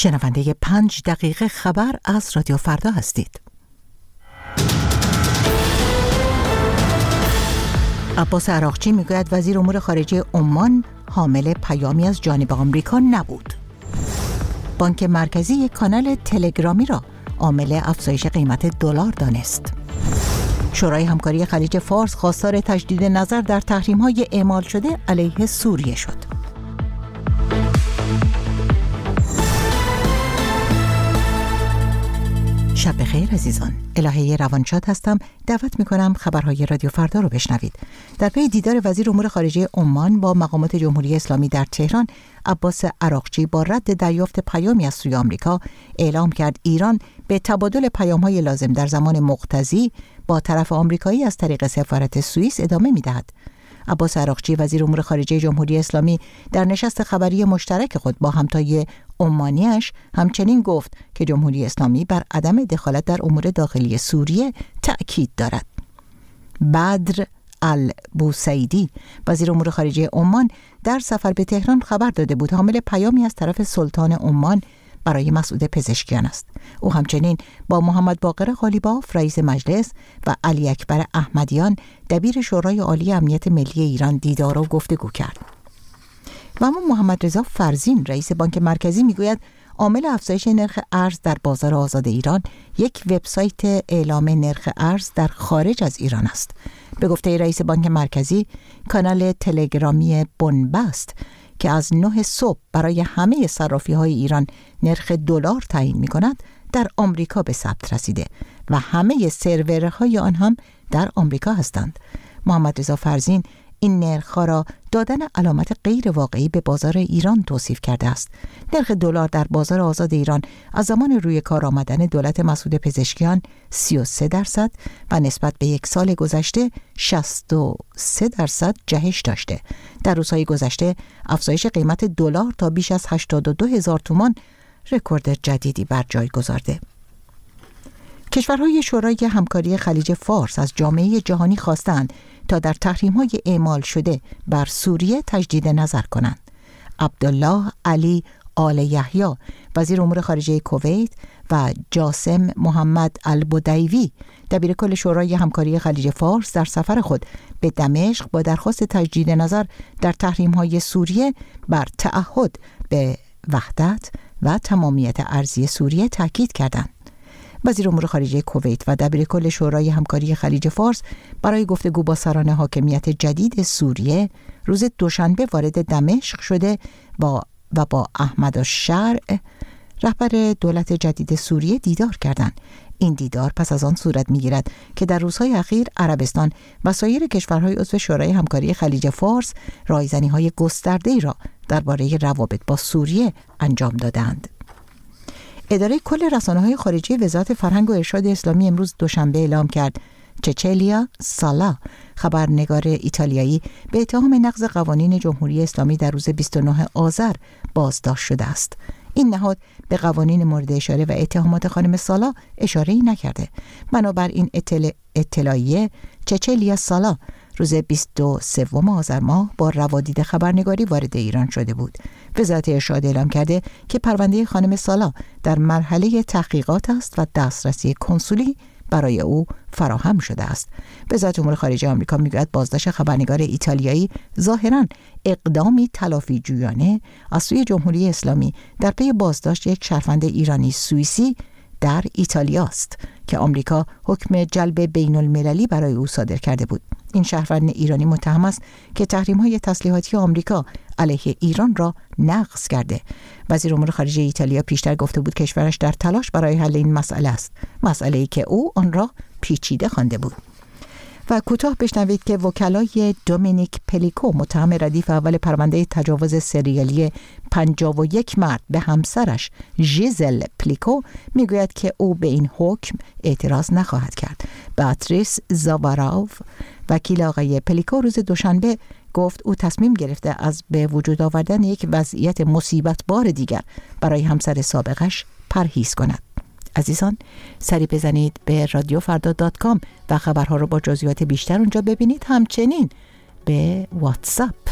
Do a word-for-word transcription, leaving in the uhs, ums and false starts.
شنونده پنج دقیقه خبر از رادیو فردا هستید. عباس عراقچی میگوید وزیر امور خارجه عمان حامل پیامی از جانب آمریکا نبود. بانک مرکزی یک کانال تلگرامی را عامل افزایش قیمت دلار دانست. شورای همکاری خلیج فارس خواستار تجدید نظر در تحریم‌های اعمال شده علیه سوریه شد. شب بخیر عزیزان، الهه روانشاد هستم. دعوت میکنم خبرهای رادیو فردا رو بشنوید. در پی دیدار وزیر امور خارجه عمان با مقامات جمهوری اسلامی در تهران، عباس عراقچی با رد دریافت پیامی از سوی آمریکا اعلام کرد ایران به تبادل پیام‌های لازم در زمان مقتضی با طرف آمریکایی از طریق سفارت سوئیس ادامه میدهد. عباس عراقچی وزیر امور خارجه جمهوری اسلامی در نشست خبری مشترک خود با همتای عمانیش همچنین گفت که جمهوری اسلامی بر عدم دخالت در امور داخلی سوریه تأکید دارد. بدر البوسیدی وزیر امور خارجه عمان در سفر به تهران خبر داده بود حامل پیامی از طرف سلطان عمان برای مسعود پزشکیان است. او همچنین با محمد باقر قالیباف رئیس مجلس و علی اکبر احمدیان دبیر شورای عالی امنیت ملی ایران دیدار و گفتگو کرد. و اما محمد رضا فرزین رئیس بانک مرکزی میگوید عامل افزایش نرخ ارز در بازار آزاد ایران یک وبسایت اعلام نرخ ارز در خارج از ایران است. به گفته رئیس بانک مرکزی، کانال تلگرامی بنبست که از نه صبح برای همه صرافی‌های ایران نرخ دلار تعیین می‌کند، در آمریکا به ثبت رسیده و همه سرورهای آن هم در آمریکا هستند. محمد رضا فرزین این نرخ‌ها را دادن علامت غیر واقعی به بازار ایران توصیف کرده است. نرخ دلار در بازار آزاد ایران از زمان روی کار آمدن دولت مسعود پزشکیان سی و سه درصد و نسبت به یک سال گذشته شصت و سه درصد جهش داشته. در روزهای گذشته افزایش قیمت دلار تا بیش از هشتاد و دو هزار تومان رکورد جدیدی بر جای گذارده. کشورهای شورای همکاری خلیج فارس از جامعه جهانی خواستند تا در تحریم‌های اعمال شده بر سوریه تجدید نظر کنند. عبدالله علی آل یحیی وزیر امور خارجه کویت و جاسم محمد البدیوی دبیر کل شورای همکاری خلیج فارس در سفر خود به دمشق با درخواست تجدید نظر در تحریم‌های سوریه بر تعهد به وحدت و تمامیت ارضی سوریه تاکید کردند. وزیر امور خارجه کویت و دبیر کل شورای همکاری خلیج فارس برای گفتگو با سران حاکمیت جدید سوریه روز دوشنبه وارد دمشق شده با و با احمد الشرع رهبر دولت جدید سوریه دیدار کردند. این دیدار پس از آن صورت می‌گیرد که در روزهای اخیر عربستان و سایر کشورهای عضو شورای همکاری خلیج فارس رایزنی‌های گسترده‌ای را درباره روابط با سوریه انجام دادند. اداره کل رسانه‌های خارجی وزارت فرهنگ و ارشاد اسلامی امروز دوشنبه اعلام کرد چچلیا سالا خبرنگار ایتالیایی به اتهام نقض قوانین جمهوری اسلامی در روز بیست و نه آذر بازداشت شده است. این نهاد به قوانین مورد اشاره و اتهامات خانم سالا اشاره‌ای نکرده. بنابراین اطلاع اطلاعیه چچلیا سالا روز بیست و سوم آذر ماه با روادید خبرنگاری وارد ایران شده بود. وزارت ارشاد اعلام کرده که پرونده خانم سالا در مرحله تحقیقات است و دسترسی کنسولی برای او فراهم شده است. وزارت امور خارجه آمریکا میگوید بازداشت خبرنگار ایتالیایی ظاهراً اقدامی تلافی جویانه از سوی جمهوری اسلامی در پی بازداشت یک شهروند ایرانی سوئیسی در ایتالیا است که آمریکا حکم جلب بین المللی برای او صادر کرده بود. این شهروند ایرانی متهم است که تحریم‌های تسلیحاتی آمریکا علیه ایران را نقض کرده. وزیر امور خارجه ایتالیا پیشتر گفته بود کشورش در تلاش برای حل این مسئله است، مسئله‌ای که او آن را پیچیده خوانده بود. و کوتاه بشنوید که وکلای دومینیک پلیکو متهم ردیف اول پرونده تجاوز سریالی پنجاه و یک مرد به همسرش ژیزل پلیکو میگوید که او به این حکم اعتراض نخواهد کرد. باتریس زاواراو وکیل آقای پلیکو روز دوشنبه گفت او تصمیم گرفته از به وجود آوردن یک وضعیت مصیبت بار دیگر برای همسر سابقش پرهیز کند. عزیزان، سری بزنید به رادیو فردا دات کام و خبرها رو با جزئیات بیشتر اونجا ببینید. همچنین به واتساپ